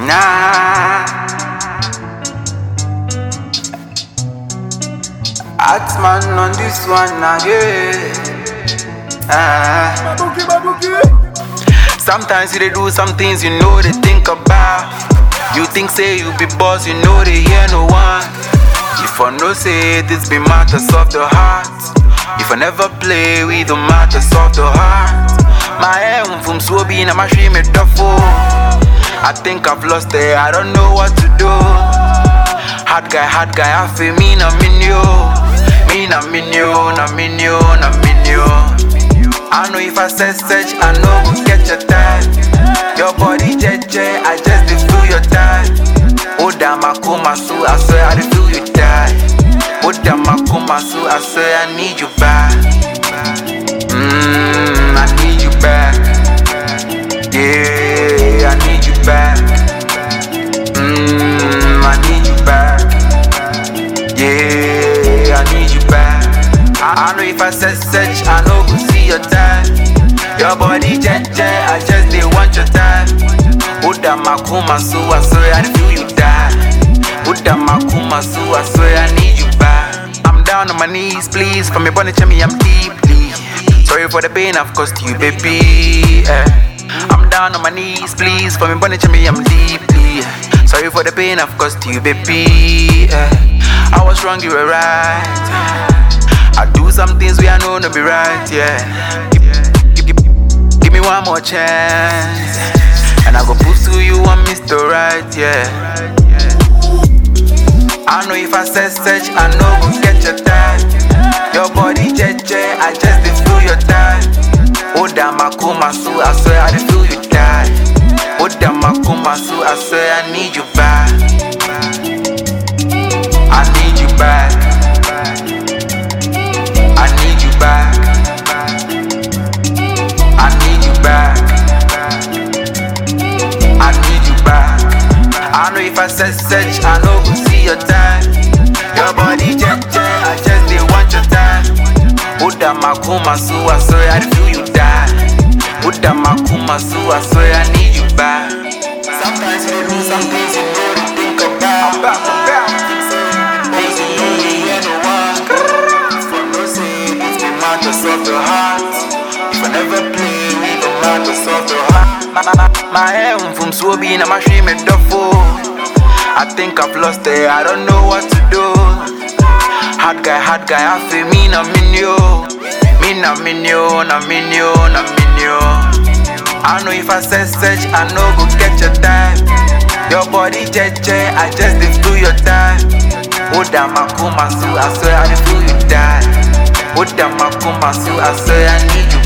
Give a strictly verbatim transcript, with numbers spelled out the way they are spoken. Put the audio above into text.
Nah, Atman on this one again. Ah. Sometimes you they do some things you know they think about. You think say you be boss, you know they hear no one. If I no say this be matters of the heart. If I never play with the matters of the heart. My aim from Swobi na my shame it tough. I think I've lost it, I don't know what to do. Hard guy, hard guy, I feel me na minyo. Me na minyo, na minyo, na minyo. I know if I say search, I know we'll get your time. Your body J J, I just dey feel your time. Oh damn, I come so I swear I dey feel you die. Oh damn, I come so I swear I need you back. Mmm, I need you back. Yeah, I need you back. Mmm, I need you back. Yeah, I need you back. I, I know if I say search, I know we'll see your time. Your body J J, I just dey want your time. Oh damn, I come so I swear I feel you die. Oh damn, I come so I swear I need you back. I'm down on my knees, please. For me, bunny, me, I'm deeply sorry for the pain I've caused you, baby. Eh. I'm down on my knees, please. For me, bunny, me, I'm deeply sorry for the pain I've caused you, baby. Eh. I was wrong, you were right. I do some things we I know no be right, yeah. Give, give, give, give me one more chance, and I go prove to you I'm Mister Right, yeah. I know if I say search, I know we'll get your time. Your body J J, I just dey feel your time. Oh damn, I come so I swear I dey feel you die. Oh damn, I come so I swear I need you back. I need you back. I need you back. I need you back. I need you back. I know if I say search, I know we'll see your time. Your body J J, I just dey want your time. Oh damn, I come so I swear I feel you die. Oh damn, I come so I swear I need you back. Sometimes you do some things you know to think about. I'm back, I'm back. Things you know you hear no one. For no say it's the matters of the heart. If I never play with the matters of the heart. My, my, my aim from Swobi na my shame it duffo. I think I've lost it, I don't know what to do. Hard guy, hard guy, I feel me na minyo. Me na minyo, na minyo, na minyo. I know if I say search, I know go get your time. Your body J J, I just dey feel your time. Oh damn, I come so I swear I dey feel you die. Oh damn, I come so I swear I need you